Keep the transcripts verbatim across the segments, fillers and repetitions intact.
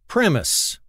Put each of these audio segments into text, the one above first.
Premise.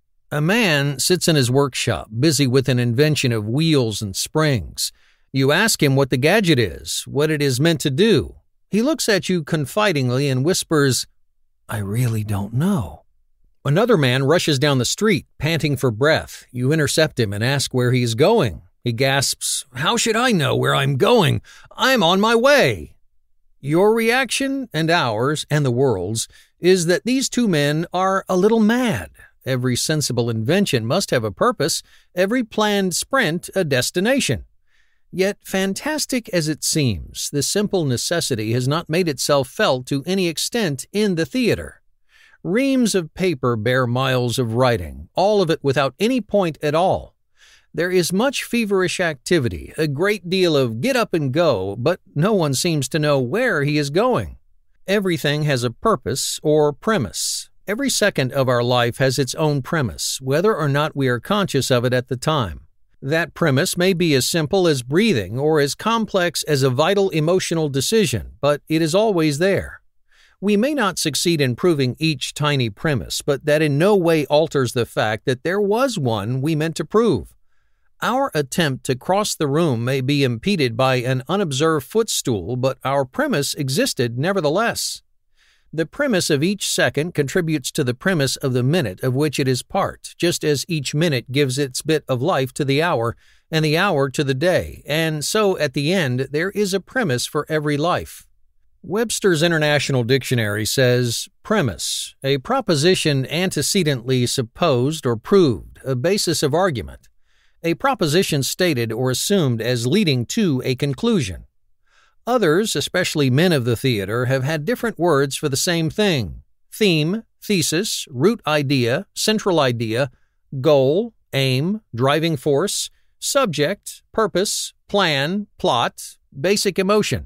A man sits in his workshop, busy with an invention of wheels and springs. You ask him what the gadget is, what it is meant to do. He looks at you confidingly and whispers, "I really don't know." Another man rushes down the street, panting for breath. You intercept him and ask where he is going. He gasps, "How should I know where I'm going? I'm on my way." Your reaction, and ours, and the world's, is that these two men are a little mad. Every sensible invention must have a purpose, every planned sprint a destination. Yet, fantastic as it seems, this simple necessity has not made itself felt to any extent in the theater. Reams of paper bear miles of writing, all of it without any point at all. There is much feverish activity, a great deal of get up and go, but no one seems to know where he is going. Everything has a purpose or premise. Every second of our life has its own premise, whether or not we are conscious of it at the time. That premise may be as simple as breathing or as complex as a vital emotional decision, but it is always there. We may not succeed in proving each tiny premise, but that in no way alters the fact that there was one we meant to prove. Our attempt to cross the room may be impeded by an unobserved footstool, but our premise existed nevertheless. The premise of each second contributes to the premise of the minute of which it is part, just as each minute gives its bit of life to the hour, and the hour to the day, and so at the end there is a premise for every life. Webster's International Dictionary says, premise, a proposition antecedently supposed or proved, a basis of argument. A proposition stated or assumed as leading to a conclusion. Others, especially men of the theater, have had different words for the same thing. Theme, thesis, root idea, central idea, goal, aim, driving force, subject, purpose, plan, plot, basic emotion.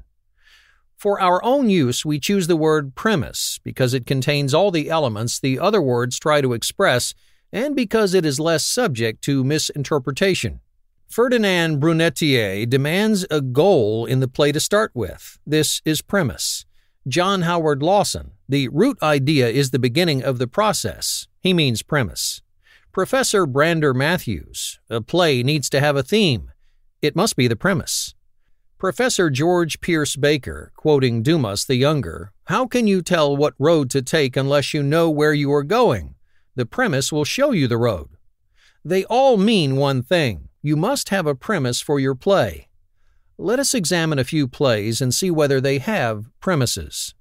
For our own use, we choose the word premise because it contains all the elements the other words try to express, and because it is less subject to misinterpretation. Ferdinand Brunetier demands a goal in the play to start with. This is premise. John Howard Lawson, the root idea is the beginning of the process. He means premise. Professor Brander Matthews, a play needs to have a theme. It must be the premise. Professor George Pierce Baker, quoting Dumas the Younger, "How can you tell what road to take unless you know where you are going? The premise will show you the road." They all mean one thing. You must have a premise for your play. Let us examine a few plays and see whether they have premises.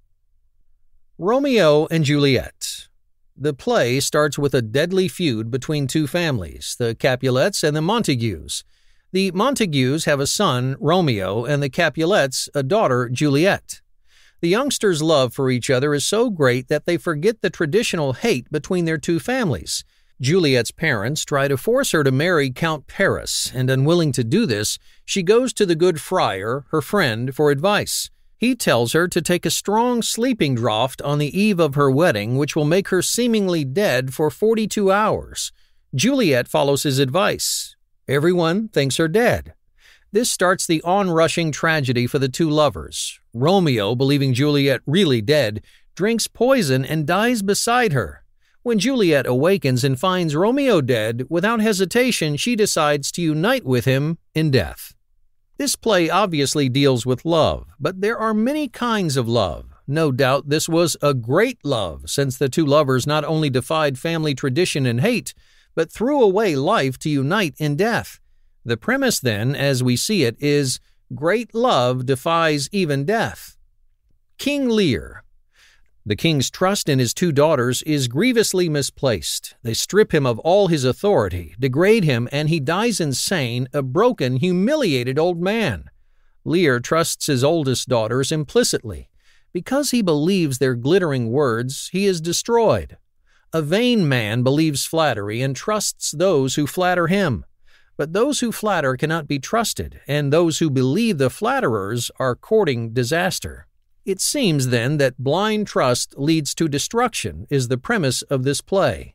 Romeo and Juliet. The play starts with a deadly feud between two families, the Capulets and the Montagues. The Montagues have a son, Romeo, and the Capulets a daughter, Juliet. The youngsters' love for each other is so great that they forget the traditional hate between their two families. Juliet's parents try to force her to marry Count Paris, and unwilling to do this, she goes to the good friar, her friend, for advice. He tells her to take a strong sleeping draught on the eve of her wedding, which will make her seemingly dead for forty-two hours. Juliet follows his advice. Everyone thinks her dead. This starts the onrushing tragedy for the two lovers. Romeo, believing Juliet really dead, drinks poison and dies beside her. When Juliet awakens and finds Romeo dead, without hesitation she decides to unite with him in death. This play obviously deals with love, but there are many kinds of love. No doubt this was a great love, since the two lovers not only defied family tradition and hate, but threw away life to unite in death. The premise, then, as we see it, is great love defies even death. King Lear. The king's trust in his two daughters is grievously misplaced. They strip him of all his authority, degrade him, and he dies insane, a broken, humiliated old man. Lear trusts his oldest daughters implicitly. Because he believes their glittering words, he is destroyed. A vain man believes flattery and trusts those who flatter him. But those who flatter cannot be trusted, and those who believe the flatterers are courting disaster. It seems, then, that blind trust leads to destruction is the premise of this play.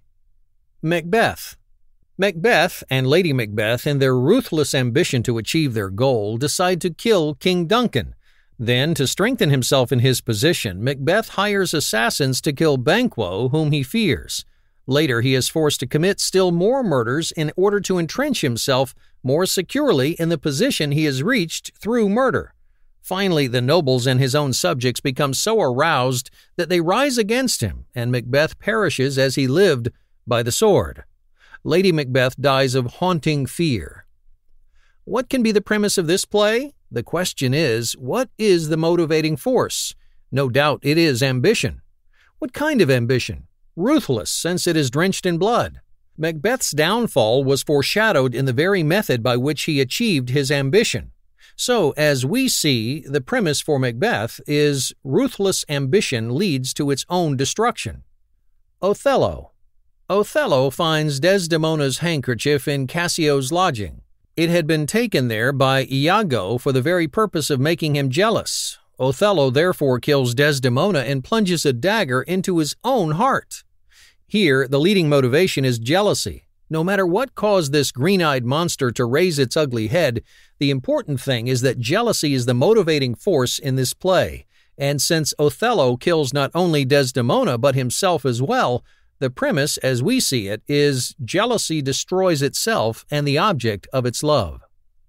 Macbeth. Macbeth and Lady Macbeth, in their ruthless ambition to achieve their goal, decide to kill King Duncan. Then, to strengthen himself in his position, Macbeth hires assassins to kill Banquo, whom he fears. Later, he is forced to commit still more murders in order to entrench himself more securely in the position he has reached through murder. Finally, the nobles and his own subjects become so aroused that they rise against him, and Macbeth perishes as he lived by the sword. Lady Macbeth dies of haunting fear. What can be the premise of this play? The question is, what is the motivating force? No doubt it is ambition. What kind of ambition? Ruthless, since it is drenched in blood. Macbeth's downfall was foreshadowed in the very method by which he achieved his ambition. So, as we see, the premise for Macbeth is ruthless ambition leads to its own destruction. Othello. Othello finds Desdemona's handkerchief in Cassio's lodging. It had been taken there by Iago for the very purpose of making him jealous. Othello therefore kills Desdemona and plunges a dagger into his own heart. Here, the leading motivation is jealousy. No matter what caused this green-eyed monster to raise its ugly head, the important thing is that jealousy is the motivating force in this play. And since Othello kills not only Desdemona but himself as well, the premise, as we see it, is jealousy destroys itself and the object of its love.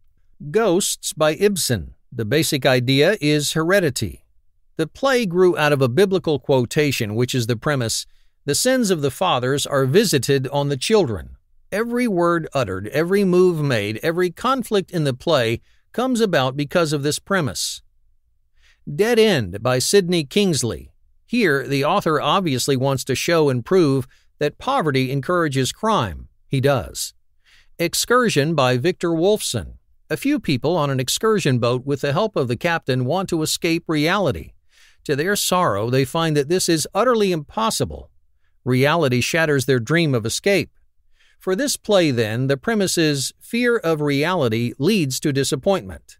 Ghosts by Ibsen. The basic idea is heredity. The play grew out of a biblical quotation, which is the premise, "The sins of the fathers are visited on the children." Every word uttered, every move made, every conflict in the play comes about because of this premise. Dead End by Sidney Kingsley. Here, the author obviously wants to show and prove that poverty encourages crime. He does. Excursion by Victor Wolfson. A few people on an excursion boat with the help of the captain want to escape reality. To their sorrow, they find that this is utterly impossible. Reality shatters their dream of escape. For this play, then, the premise is fear of reality leads to disappointment.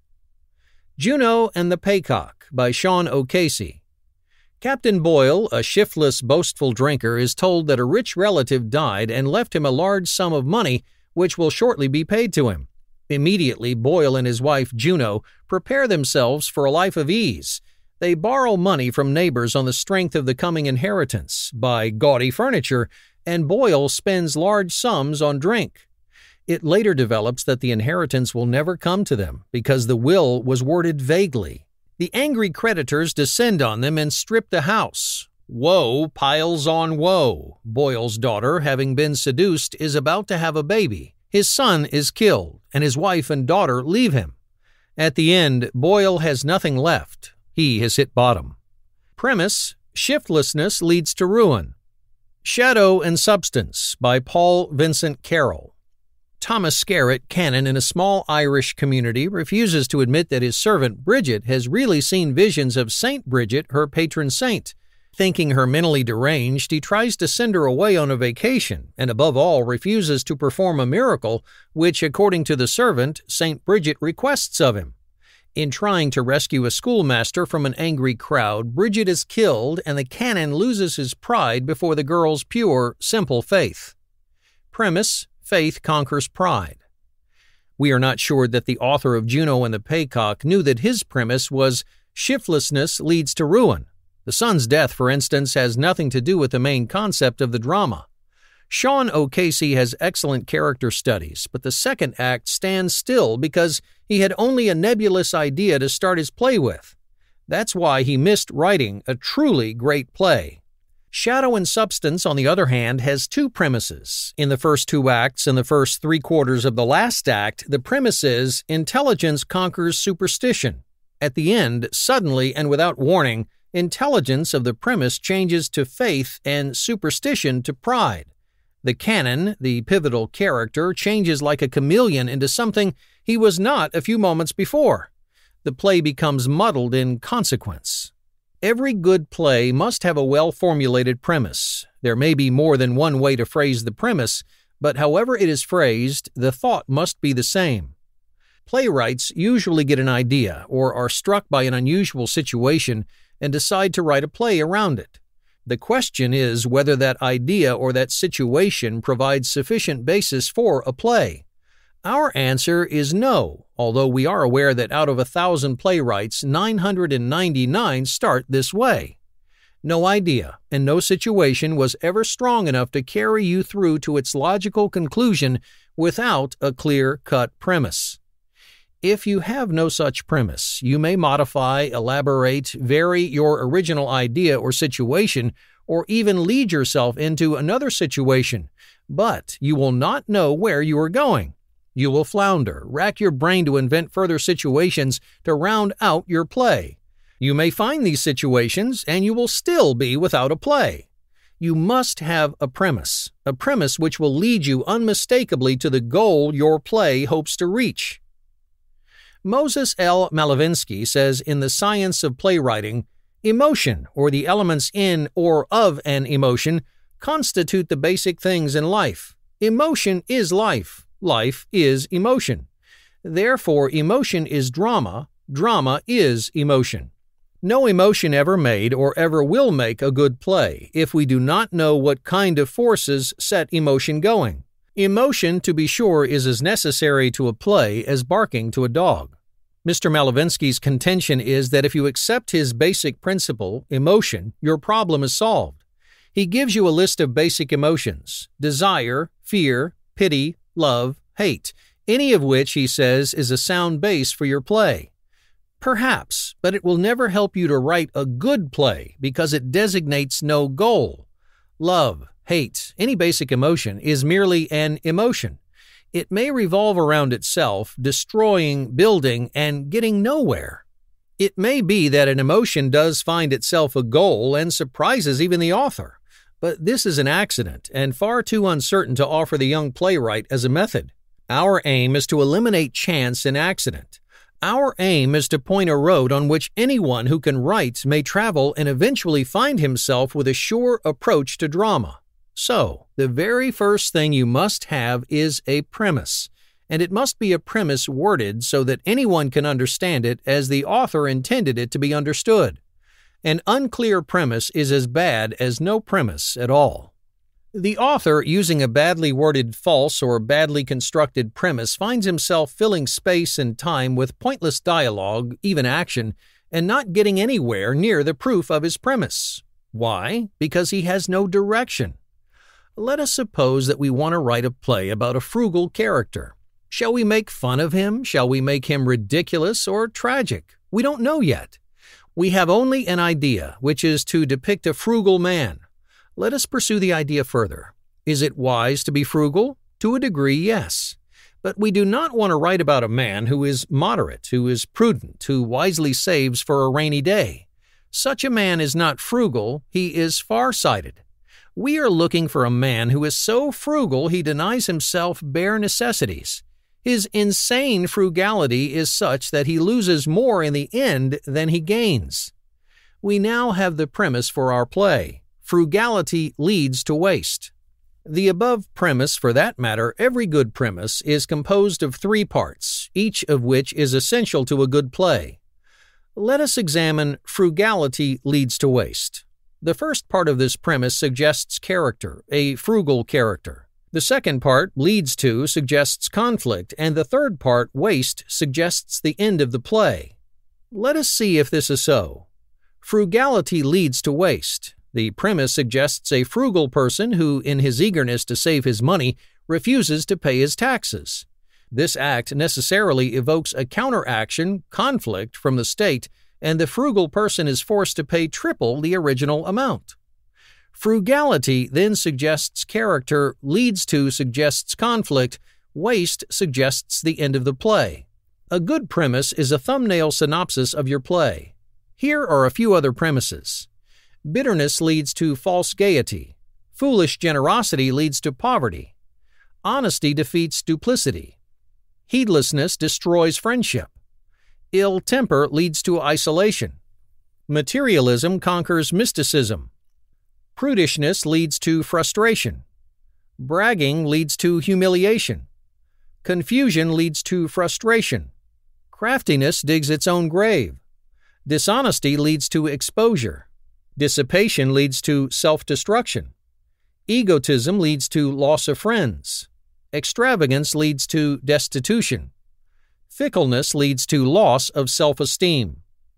Juno and the Paycock by Sean O'Casey. Captain Boyle, a shiftless, boastful drinker, is told that a rich relative died and left him a large sum of money which will shortly be paid to him. Immediately, Boyle and his wife, Juno, prepare themselves for a life of ease. They borrow money from neighbors on the strength of the coming inheritance, buy gaudy furniture, and Boyle spends large sums on drink. It later develops that the inheritance will never come to them because the will was worded vaguely. The angry creditors descend on them and strip the house. Woe piles on woe. Boyle's daughter, having been seduced, is about to have a baby. His son is killed, and his wife and daughter leave him. At the end, Boyle has nothing left. He has hit bottom. Premise: shiftlessness leads to ruin. Shadow and Substance by Paul Vincent Carroll. Thomas Scarrett, canon in a small Irish community, refuses to admit that his servant Bridget has really seen visions of Saint Bridget, her patron saint. Thinking her mentally deranged, he tries to send her away on a vacation, and above all refuses to perform a miracle which, according to the servant, Saint Bridget requests of him. In trying to rescue a schoolmaster from an angry crowd, Bridget is killed, and the canon loses his pride before the girl's pure, simple faith. Premise: faith conquers pride. We are not sure that the author of Juno and the Paycock knew that his premise was shiftlessness leads to ruin. The son's death, for instance, has nothing to do with the main concept of the drama. Sean O'Casey has excellent character studies, but the second act stands still because he had only a nebulous idea to start his play with. That's why he missed writing a truly great play. Shadow and Substance, on the other hand, has two premises. In the first two acts and the first three quarters of the last act, the premise is intelligence conquers superstition. At the end, suddenly and without warning, intelligence of the premise changes to faith and superstition to pride. The canon, the pivotal character, changes like a chameleon into something he was not a few moments before. The play becomes muddled in consequence. Every good play must have a well-formulated premise. There may be more than one way to phrase the premise, but however it is phrased, the thought must be the same. Playwrights usually get an idea or are struck by an unusual situation and decide to write a play around it. The question is whether that idea or that situation provides sufficient basis for a play. Our answer is no, although we are aware that out of a thousand playwrights, nine hundred ninety-nine start this way. No idea and no situation was ever strong enough to carry you through to its logical conclusion without a clear-cut premise. If you have no such premise, you may modify, elaborate, vary your original idea or situation, or even lead yourself into another situation, but you will not know where you are going. You will flounder, rack your brain to invent further situations to round out your play. You may find these situations, and you will still be without a play. You must have a premise, a premise which will lead you unmistakably to the goal your play hopes to reach. Moses L. Malavinsky says in The Science of Playwriting, emotion, or the elements in or of an emotion, constitute the basic things in life. Emotion is life. Life is emotion. Therefore, emotion is drama. Drama is emotion. No emotion ever made or ever will make a good play if we do not know what kind of forces set emotion going. Emotion, to be sure, is as necessary to a play as barking to a dog. Mister Malavinsky's contention is that if you accept his basic principle, emotion, your problem is solved. He gives you a list of basic emotions: desire, fear, pity, love, hate, any of which, he says, is a sound base for your play. Perhaps, but it will never help you to write a good play because it designates no goal. Love, hate, any basic emotion is merely an emotion. It may revolve around itself, destroying, building, and getting nowhere. It may be that an emotion does find itself a goal and surprises even the author, but this is an accident and far too uncertain to offer the young playwright as a method. Our aim is to eliminate chance and accident. Our aim is to point a road on which anyone who can write may travel and eventually find himself with a sure approach to drama. So, the very first thing you must have is a premise, and it must be a premise worded so that anyone can understand it as the author intended it to be understood. An unclear premise is as bad as no premise at all. The author, using a badly worded false or badly constructed premise, finds himself filling space and time with pointless dialogue, even action, and not getting anywhere near the proof of his premise. Why? Because he has no direction. Let us suppose that we want to write a play about a frugal character. Shall we make fun of him? Shall we make him ridiculous or tragic? We don't know yet. We have only an idea, which is to depict a frugal man. Let us pursue the idea further. Is it wise to be frugal? To a degree, yes. But we do not want to write about a man who is moderate, who is prudent, who wisely saves for a rainy day. Such a man is not frugal, he is far-sighted. We are looking for a man who is so frugal he denies himself bare necessities. His insane frugality is such that he loses more in the end than he gains. We now have the premise for our play. Frugality leads to waste. The above premise, for that matter, every good premise, is composed of three parts, each of which is essential to a good play. Let us examine frugality leads to waste. The first part of this premise suggests character, a frugal character. The second part, leads to, suggests conflict, and the third part, waste, suggests the end of the play. Let us see if this is so. Frugality leads to waste. The premise suggests a frugal person who, in his eagerness to save his money, refuses to pay his taxes. This act necessarily evokes a counteraction, conflict, from the state, and the frugal person is forced to pay triple the original amount. Frugality then suggests character, leads to suggests conflict, waste suggests the end of the play. A good premise is a thumbnail synopsis of your play. Here are a few other premises. Bitterness leads to false gaiety. Foolish generosity leads to poverty. Honesty defeats duplicity. Heedlessness destroys friendship. Ill temper leads to isolation. Materialism conquers mysticism. Prudishness leads to frustration. Bragging leads to humiliation. Confusion leads to frustration. Craftiness digs its own grave. Dishonesty leads to exposure. Dissipation leads to self-destruction. Egotism leads to loss of friends. Extravagance leads to destitution. Fickleness leads to loss of self-esteem.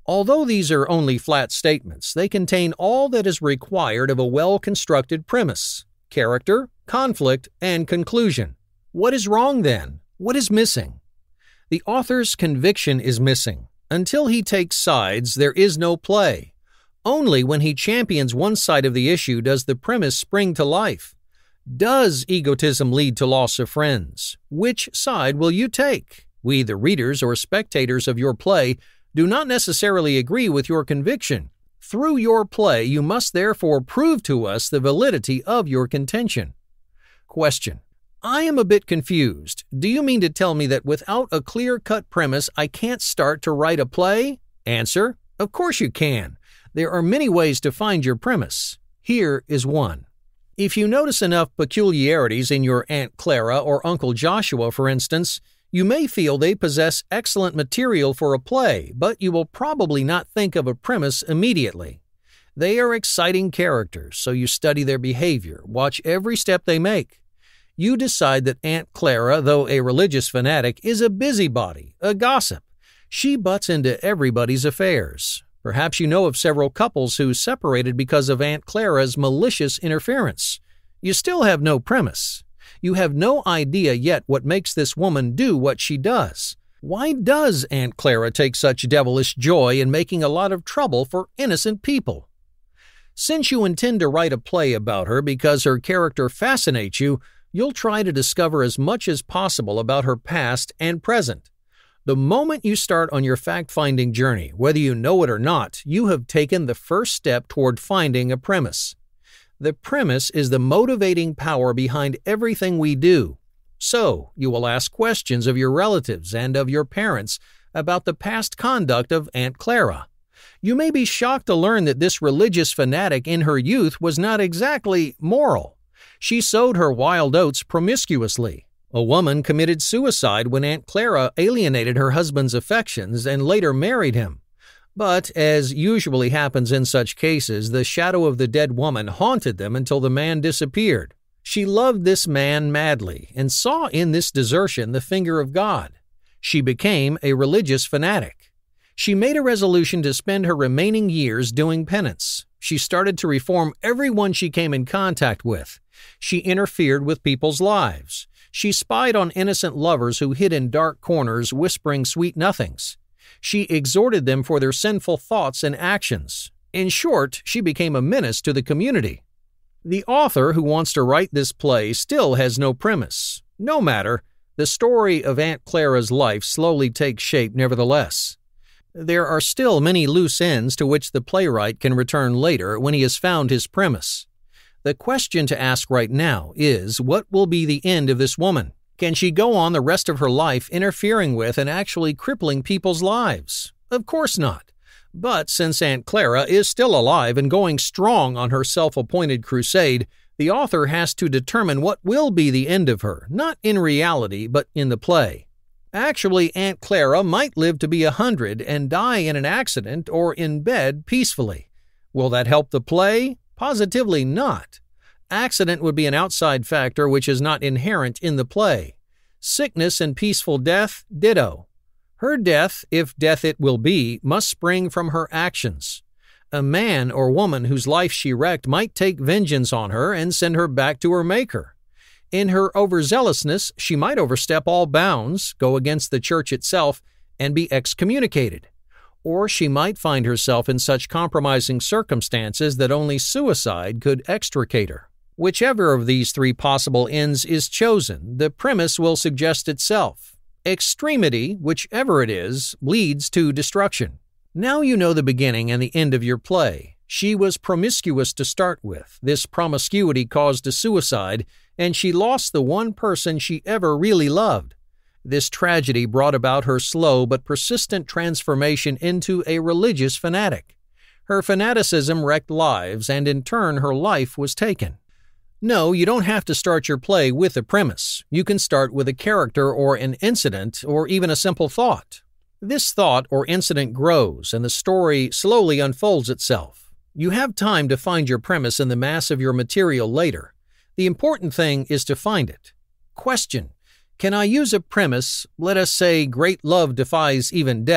Although these are only flat statements, they contain all that is required of a well-constructed premise: character, conflict, and conclusion. What is wrong then? What is missing? The author's conviction is missing. Until he takes sides, there is no play. Only when he champions one side of the issue does the premise spring to life. Does egotism lead to loss of friends? Which side will you take? We, the readers or spectators of your play, do not necessarily agree with your conviction. Through your play, you must therefore prove to us the validity of your contention. Question: I am a bit confused. Do you mean to tell me that without a clear-cut premise, I can't start to write a play? Answer: of course you can. There are many ways to find your premise. Here is one. If you notice enough peculiarities in your Aunt Clara or Uncle Joshua, for instance, you may feel they possess excellent material for a play, but you will probably not think of a premise immediately. They are exciting characters, so you study their behavior, watch every step they make. You decide that Aunt Clara, though a religious fanatic, is a busybody, a gossip. She butts into everybody's affairs. Perhaps you know of several couples who separated because of Aunt Clara's malicious interference. You still have no premise. You have no idea yet what makes this woman do what she does. Why does Aunt Clara take such devilish joy in making a lot of trouble for innocent people? Since you intend to write a play about her because her character fascinates you, you'll try to discover as much as possible about her past and present. The moment you start on your fact-finding journey, whether you know it or not, you have taken the first step toward finding a premise. The premise is the motivating power behind everything we do. So, you will ask questions of your relatives and of your parents about the past conduct of Aunt Clara. You may be shocked to learn that this religious fanatic in her youth was not exactly moral. She sowed her wild oats promiscuously. A woman committed suicide when Aunt Clara alienated her husband's affections and later married him. But, as usually happens in such cases, the shadow of the dead woman haunted them until the man disappeared. She loved this man madly and saw in this desertion the finger of God. She became a religious fanatic. She made a resolution to spend her remaining years doing penance. She started to reform everyone she came in contact with. She interfered with people's lives. She spied on innocent lovers who hid in dark corners whispering sweet nothings. She exhorted them for their sinful thoughts and actions. In short, she became a menace to the community. The author who wants to write this play still has no premise. No matter, the story of Aunt Clara's life slowly takes shape nevertheless. There are still many loose ends to which the playwright can return later when he has found his premise. The question to ask right now is, what will be the end of this woman? Can she go on the rest of her life interfering with and actually crippling people's lives? Of course not. But since Aunt Clara is still alive and going strong on her self-appointed crusade, the author has to determine what will be the end of her, not in reality, but in the play. Actually, Aunt Clara might live to be a hundred and die in an accident or in bed peacefully. Will that help the play? Positively not. Accident would be an outside factor which is not inherent in the play. Sickness and peaceful death, ditto. Her death, if death it will be, must spring from her actions. A man or woman whose life she wrecked might take vengeance on her and send her back to her maker. In her overzealousness, she might overstep all bounds, go against the church itself, and be excommunicated. Or she might find herself in such compromising circumstances that only suicide could extricate her. Whichever of these three possible ends is chosen, the premise will suggest itself. Extremity, whichever it is, leads to destruction. Now you know the beginning and the end of your play. She was promiscuous to start with. This promiscuity caused a suicide, and she lost the one person she ever really loved. This tragedy brought about her slow but persistent transformation into a religious fanatic. Her fanaticism wrecked lives, and in turn her life was taken. No, you don't have to start your play with a premise. You can start with a character or an incident or even a simple thought. This thought or incident grows, and the story slowly unfolds itself. You have time to find your premise in the mass of your material later. The important thing is to find it. Question: can I use a premise, let us say great love defies even death,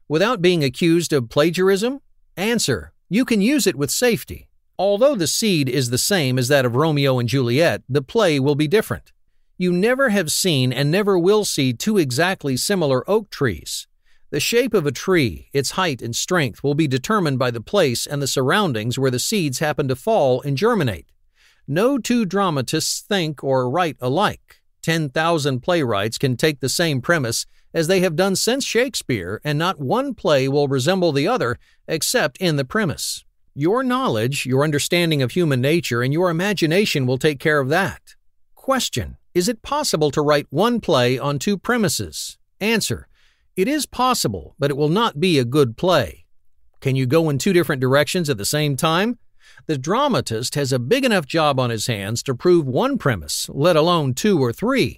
without being accused of plagiarism? Answer: you can use it with safety. Although the seed is the same as that of Romeo and Juliet, the play will be different. You never have seen and never will see two exactly similar oak trees. The shape of a tree, its height and strength, will be determined by the place and the surroundings where the seeds happen to fall and germinate. No two dramatists think or write alike. Ten thousand playwrights can take the same premise as they have done since Shakespeare, and not one play will resemble the other except in the premise. Your knowledge, your understanding of human nature, and your imagination will take care of that. Question: is it possible to write one play on two premises? Answer: it is possible, but it will not be a good play. Can you go in two different directions at the same time? The dramatist has a big enough job on his hands to prove one premise, let alone two or three.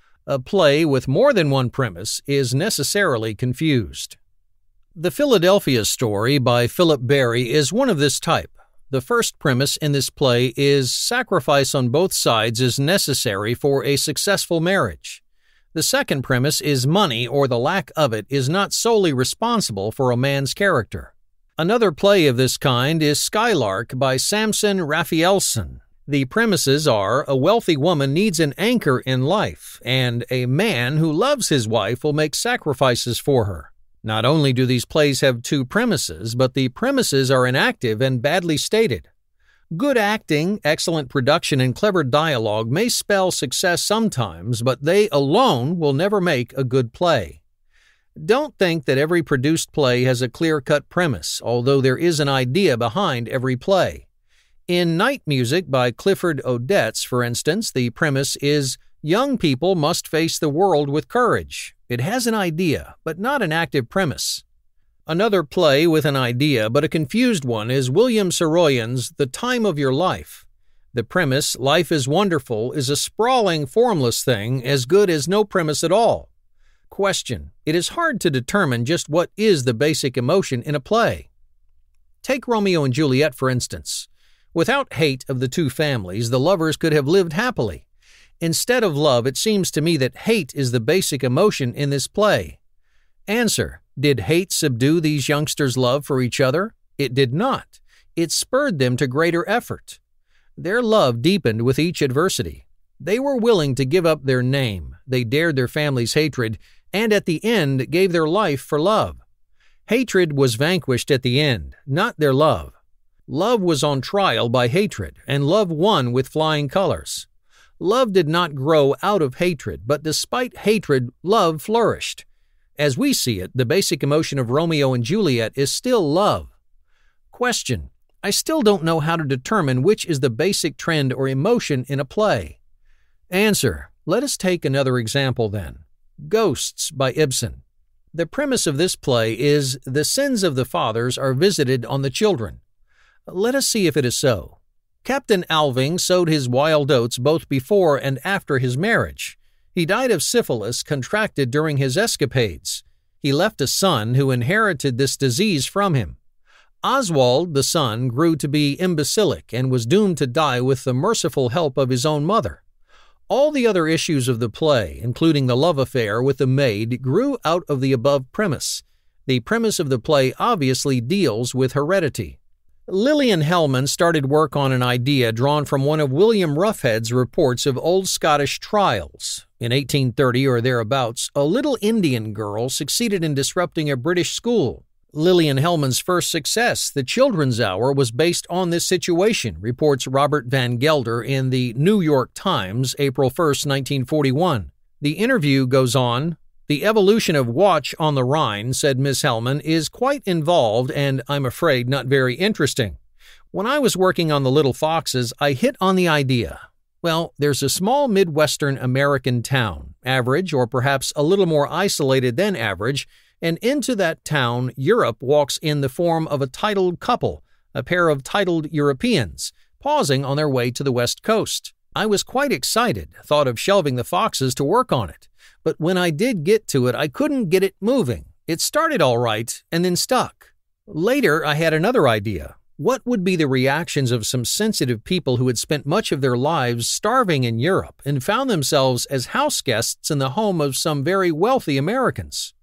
A play with more than one premise is necessarily confused. The Philadelphia Story by Philip Barry is one of this type. The first premise in this play is sacrifice on both sides is necessary for a successful marriage. The second premise is money, or the lack of it, is not solely responsible for a man's character. Another play of this kind is Skylark by Samson Raphaelson. The premises are a wealthy woman needs an anchor in life, and a man who loves his wife will make sacrifices for her. Not only do these plays have two premises, but the premises are inactive and badly stated. Good acting, excellent production, and clever dialogue may spell success sometimes, but they alone will never make a good play. Don't think that every produced play has a clear-cut premise, although there is an idea behind every play. In Night Music by Clifford Odets, for instance, the premise is young people must face the world with courage. It has an idea, but not an active premise. Another play with an idea, but a confused one, is William Saroyan's The Time of Your Life. The premise, life is wonderful, is a sprawling, formless thing, as good as no premise at all. Question: it is hard to determine just what is the basic emotion in a play. Take Romeo and Juliet, for instance. Without hate of the two families, the lovers could have lived happily. Instead of love, it seems to me that hate is the basic emotion in this play. Answer: did hate subdue these youngsters' love for each other? It did not. It spurred them to greater effort. Their love deepened with each adversity. They were willing to give up their name, they dared their family's hatred, and at the end gave their life for love. Hatred was vanquished at the end, not their love. Love was on trial by hatred, and love won with flying colors. Love did not grow out of hatred, but despite hatred, love flourished. As we see it, the basic emotion of Romeo and Juliet is still love. Question: I still don't know how to determine which is the basic trend or emotion in a play. Answer: let us take another example then. Ghosts by Ibsen. The premise of this play is the sins of the fathers are visited on the children. Let us see if it is so. Captain Alving sowed his wild oats both before and after his marriage. He died of syphilis contracted during his escapades. He left a son who inherited this disease from him. Oswald, the son, grew to be imbecilic and was doomed to die with the merciful help of his own mother. All the other issues of the play, including the love affair with the maid, grew out of the above premise. The premise of the play obviously deals with heredity. Lillian Hellman started work on an idea drawn from one of William Ruffhead's reports of old Scottish trials. In eighteen thirty or thereabouts, a little Indian girl succeeded in disrupting a British school. Lillian Hellman's first success, The Children's Hour, was based on this situation, reports Robert Van Gelder in the New York Times, April first, nineteen forty-one. The interview goes on. The evolution of Watch on the Rhine, said Miss Hellman, is quite involved and, I'm afraid, not very interesting. When I was working on The Little Foxes, I hit on the idea. Well, there's a small Midwestern American town, average or perhaps a little more isolated than average, and into that town Europe walks in the form of a titled couple, a pair of titled Europeans, pausing on their way to the West Coast. I was quite excited, thought of shelving The Foxes to work on it. But when I did get to it, I couldn't get it moving. It started all right and then stuck. Later, I had another idea. What would be the reactions of some sensitive people who had spent much of their lives starving in Europe and found themselves as house guests in the home of some very wealthy Americans?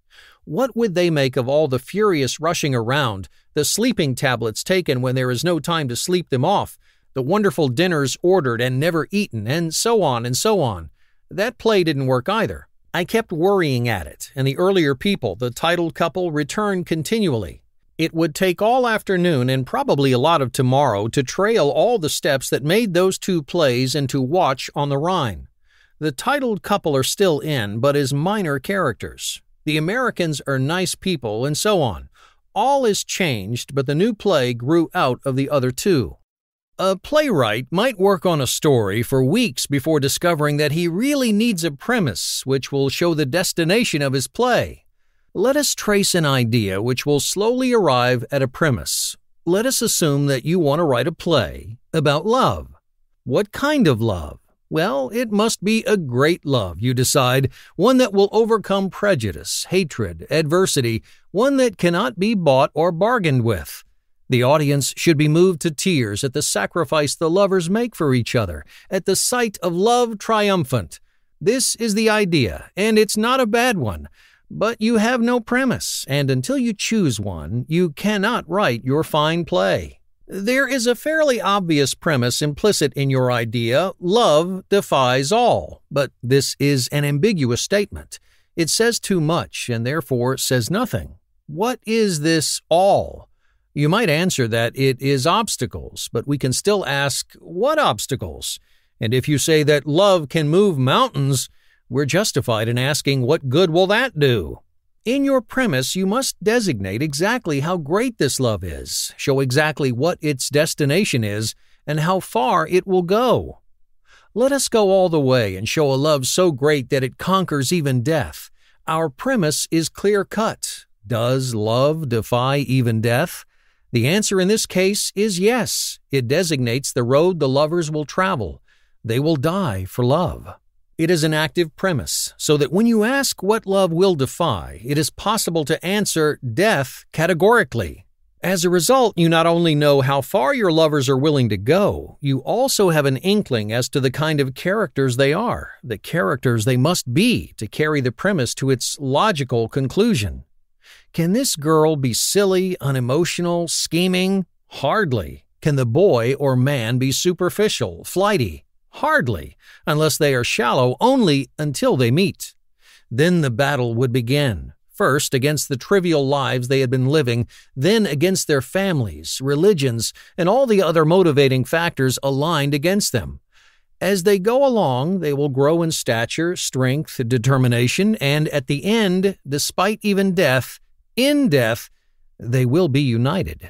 What would they make of all the furious rushing around, the sleeping tablets taken when there is no time to sleep them off, the wonderful dinners ordered and never eaten, and so on and so on? That play didn't work either. I kept worrying at it, and the earlier people, the titled couple, returned continually. It would take all afternoon and probably a lot of tomorrow to trail all the steps that made those two plays into Watch on the Rhine. The titled couple are still in, but as minor characters. The Americans are nice people, and so on. All is changed, but the new play grew out of the other two. A playwright might work on a story for weeks before discovering that he really needs a premise which will show the destination of his play. Let us trace an idea which will slowly arrive at a premise. Let us assume that you want to write a play about love. What kind of love? Well, it must be a great love, you decide, one that will overcome prejudice, hatred, adversity, one that cannot be bought or bargained with. The audience should be moved to tears at the sacrifice the lovers make for each other, at the sight of love triumphant. This is the idea, and it's not a bad one. But you have no premise, and until you choose one, you cannot write your fine play. There is a fairly obvious premise implicit in your idea: love defies all. But this is an ambiguous statement. It says too much, and therefore says nothing. What is this all? You might answer that it is obstacles, but we can still ask, what obstacles? And if you say that love can move mountains, we're justified in asking, what good will that do? In your premise, you must designate exactly how great this love is, show exactly what its destination is, and how far it will go. Let us go all the way and show a love so great that it conquers even death. Our premise is clear-cut. Does love defy even death? The answer in this case is yes. It designates the road the lovers will travel. They will die for love. It is an active premise, so that when you ask what love will defy, it is possible to answer death categorically. As a result, you not only know how far your lovers are willing to go, you also have an inkling as to the kind of characters they are, the characters they must be to carry the premise to its logical conclusion. Can this girl be silly, unemotional, scheming? Hardly. Can the boy or man be superficial, flighty? Hardly, unless they are shallow only until they meet. Then the battle would begin, first against the trivial lives they had been living, then against their families, religions, and all the other motivating factors aligned against them. As they go along, they will grow in stature, strength, determination, and at the end, despite even death, in death, they will be united.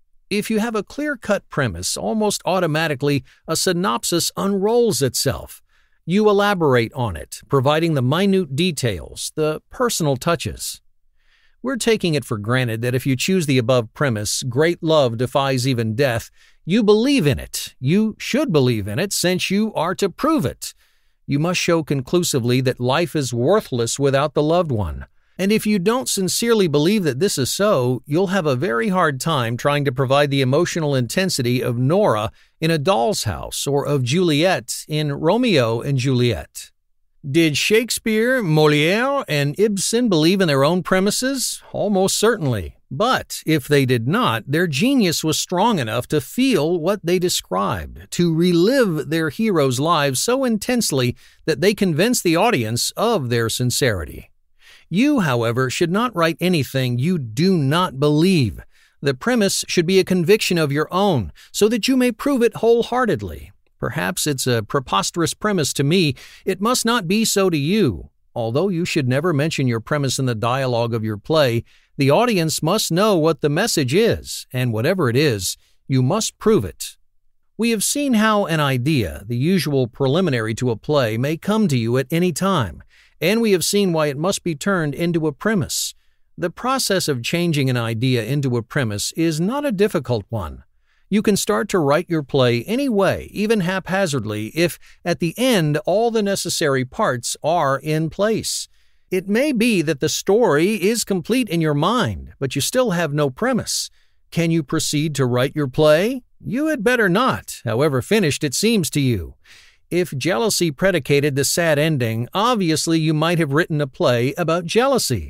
If you have a clear-cut premise, almost automatically a synopsis unrolls itself. You elaborate on it, providing the minute details, the personal touches. We're taking it for granted that if you choose the above premise, great love defies even death, you believe in it. You should believe in it, since you are to prove it. You must show conclusively that life is worthless without the loved one. And if you don't sincerely believe that this is so, you'll have a very hard time trying to provide the emotional intensity of Nora in A Doll's House or of Juliet in Romeo and Juliet. Did Shakespeare, Molière, and Ibsen believe in their own premises? Almost certainly. But if they did not, their genius was strong enough to feel what they described, to relive their heroes' lives so intensely that they convinced the audience of their sincerity. You, however, should not write anything you do not believe. The premise should be a conviction of your own, so that you may prove it wholeheartedly. Perhaps it's a preposterous premise to me. It must not be so to you. Although you should never mention your premise in the dialogue of your play, the audience must know what the message is, and whatever it is, you must prove it. We have seen how an idea, the usual preliminary to a play, may come to you at any time. And we have seen why it must be turned into a premise. The process of changing an idea into a premise is not a difficult one. You can start to write your play any way, even haphazardly, if at the end all the necessary parts are in place. It may be that the story is complete in your mind, but you still have no premise. Can you proceed to write your play? You had better not, however finished it seems to you. If jealousy predicated the sad ending, obviously you might have written a play about jealousy.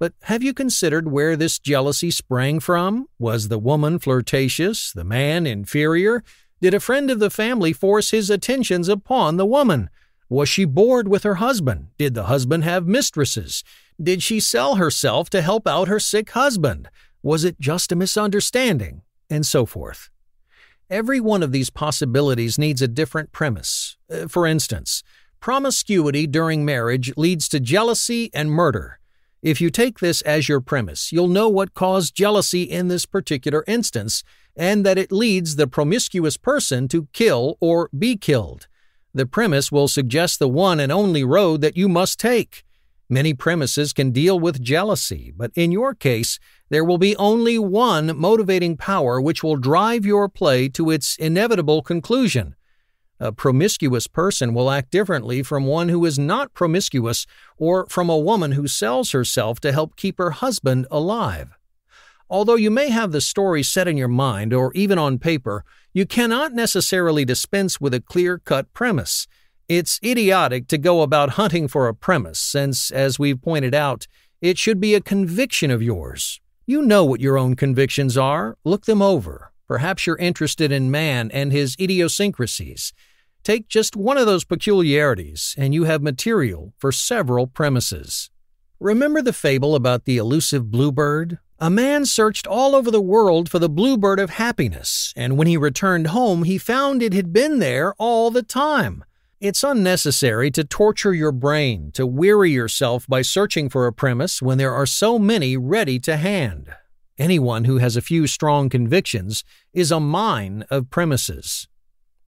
But have you considered where this jealousy sprang from? Was the woman flirtatious, the man inferior? Did a friend of the family force his attentions upon the woman? Was she bored with her husband? Did the husband have mistresses? Did she sell herself to help out her sick husband? Was it just a misunderstanding? And so forth. Every one of these possibilities needs a different premise. For instance, promiscuity during marriage leads to jealousy and murder. If you take this as your premise, you'll know what caused jealousy in this particular instance, and that it leads the promiscuous person to kill or be killed. The premise will suggest the one and only road that you must take. Many premises can deal with jealousy, but in your case, there will be only one motivating power which will drive your play to its inevitable conclusion. A promiscuous person will act differently from one who is not promiscuous or from a woman who sells herself to help keep her husband alive. Although you may have the story set in your mind or even on paper, you cannot necessarily dispense with a clear-cut premise. It's idiotic to go about hunting for a premise since, as we've pointed out, it should be a conviction of yours. You know what your own convictions are. Look them over. Perhaps you're interested in man and his idiosyncrasies. Take just one of those peculiarities, and you have material for several premises. Remember the fable about the elusive bluebird? A man searched all over the world for the bluebird of happiness, and when he returned home, he found it had been there all the time. It's unnecessary to torture your brain, to weary yourself by searching for a premise when there are so many ready to hand. Anyone who has a few strong convictions is a mine of premises.